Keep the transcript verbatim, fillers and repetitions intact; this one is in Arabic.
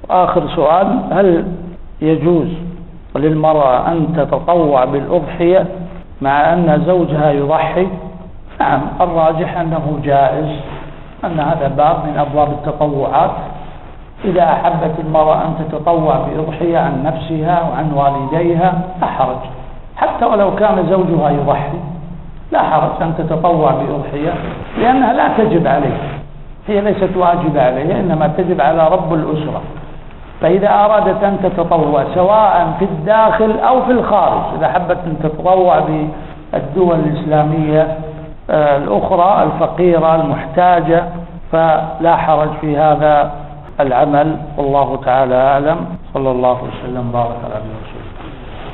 آخر سؤال: هل يجوز للمرأة أن تتطوع بالأضحية مع أن زوجها يضحي؟ نعم، الراجح أنه جائز، أن هذا باب من أبواب التطوعات. إذا أحبت المرأة أن تتطوع بأضحية عن نفسها وعن والديها لا حرج، حتى ولو كان زوجها يضحي لا حرج أن تتطوع بأضحية، لأنها لا تجب عليه، هي ليست واجبة عليها، إنما تجب على رب الأسرة. فإذا أرادت أن تتطوع سواء في الداخل أو في الخارج، إذا حبت أن تتطوع بالدول الإسلامية الأخرى الفقيرة المحتاجة فلا حرج في هذا العمل، والله تعالى أعلم. صلى الله وسلم وبارك على نبينا محمد.